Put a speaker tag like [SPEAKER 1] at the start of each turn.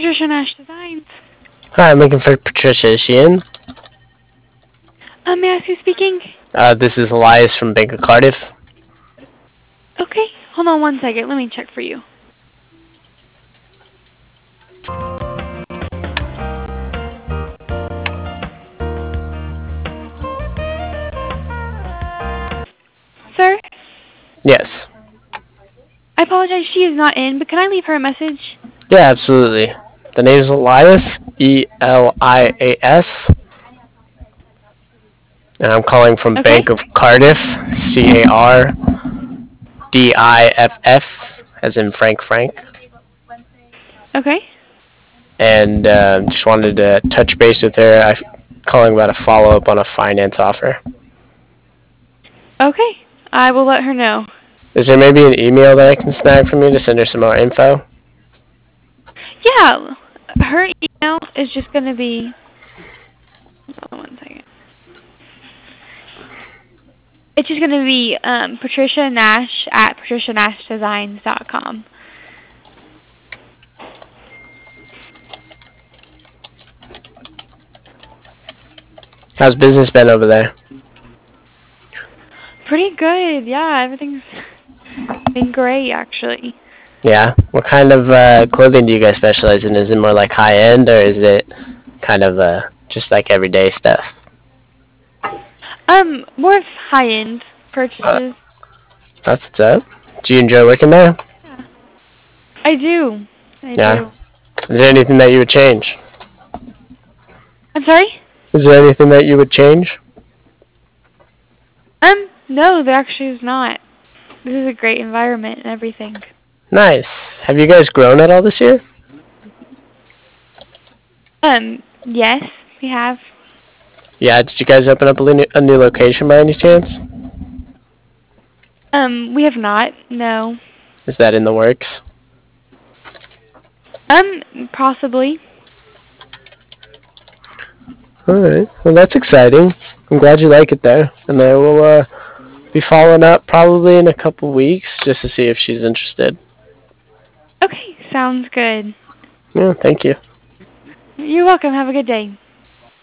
[SPEAKER 1] Patricia Nash Designs.
[SPEAKER 2] Hi, I'm looking for Patricia. Is she in?
[SPEAKER 1] May I ask who's speaking?
[SPEAKER 2] This is Elias from Bank of Cardiff.
[SPEAKER 1] Okay, hold on one second. Let me check for you. Sir?
[SPEAKER 2] Yes.
[SPEAKER 1] I apologize, she is not in, but can I leave her a message?
[SPEAKER 2] Yeah, absolutely. The name's Elias, Elias. And I'm calling from
[SPEAKER 1] Okay.
[SPEAKER 2] Bank of Cardiff, Cardiff, as in Frank.
[SPEAKER 1] Okay.
[SPEAKER 2] And just wanted to touch base with her. I'm calling about a follow-up on a finance offer.
[SPEAKER 1] Okay. I will let her know.
[SPEAKER 2] Is there maybe an email that I can snag from you to send her some more info?
[SPEAKER 1] Yeah. Her email is just going to be... Hold on one second. It's just going to be Patricia Nash at patricianashdesigns.com.
[SPEAKER 2] How's business been over there?
[SPEAKER 1] Pretty good. Yeah, everything's been great, actually.
[SPEAKER 2] Yeah. What kind of clothing do you guys specialize in? Is it more like high-end, or is it kind of just like everyday stuff?
[SPEAKER 1] More of high-end purchases.
[SPEAKER 2] That's what's up. Do you enjoy working there?
[SPEAKER 1] Yeah. I do. I
[SPEAKER 2] Yeah.
[SPEAKER 1] do.
[SPEAKER 2] Is there anything that you would change?
[SPEAKER 1] I'm sorry?
[SPEAKER 2] Is there anything that you would change?
[SPEAKER 1] No, there actually is not. This is a great environment and everything.
[SPEAKER 2] Nice. Have you guys grown at all this year?
[SPEAKER 1] Yes, we have.
[SPEAKER 2] Yeah. Did you guys open up a new location by any chance?
[SPEAKER 1] We have not. No.
[SPEAKER 2] Is that in the works?
[SPEAKER 1] Possibly.
[SPEAKER 2] Alright. Well, that's exciting. I'm glad you like it there. And I will be following up probably in a couple weeks just to see if she's interested.
[SPEAKER 1] Okay, sounds good.
[SPEAKER 2] Yeah, thank you.
[SPEAKER 1] You're welcome. Have a good day.